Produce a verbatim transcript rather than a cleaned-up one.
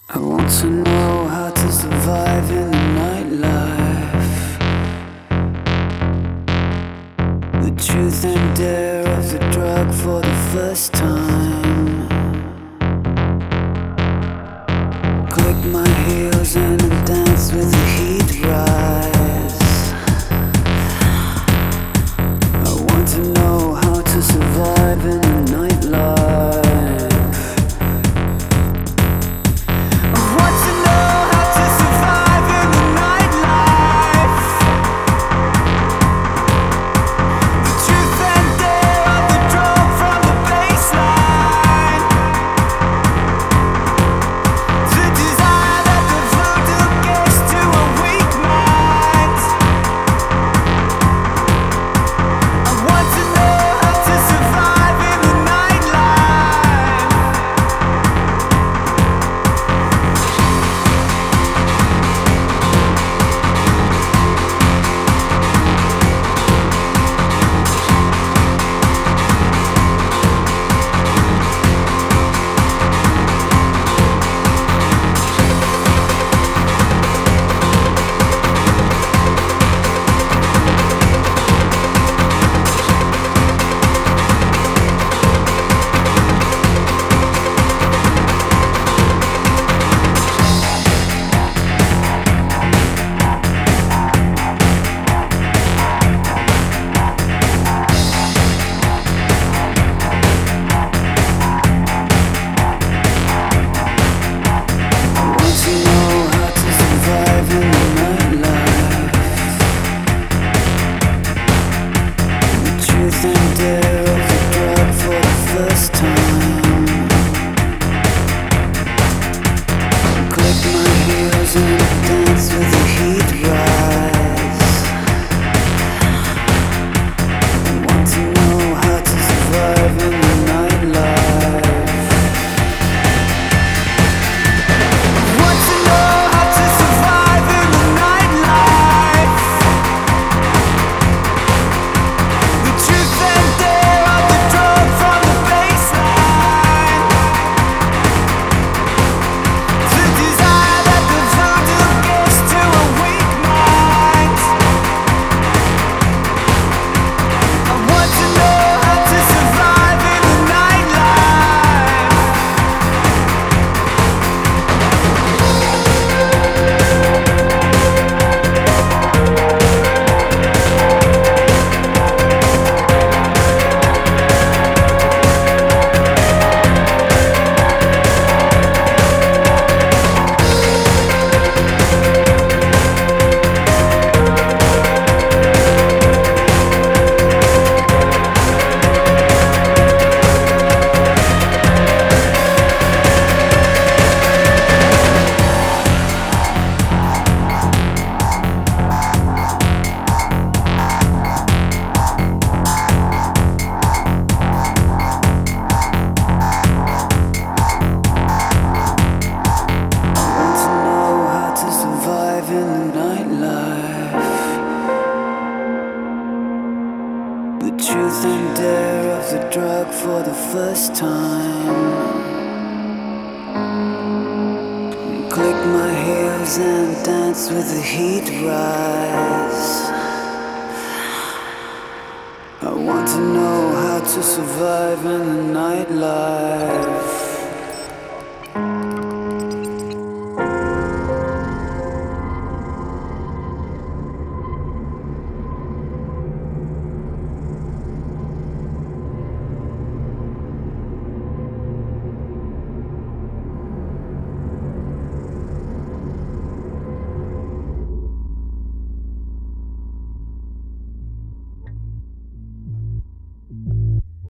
I want to know how to survive in the nightlife. The truth and dare of the drug for the first time. Click my heels and dance with the heat rise. I want to know how to survive in the nightlife. The truth and dare of the drug for the first time. Click my heels and dance with the heat rise. I want to know how to survive in the nightlife.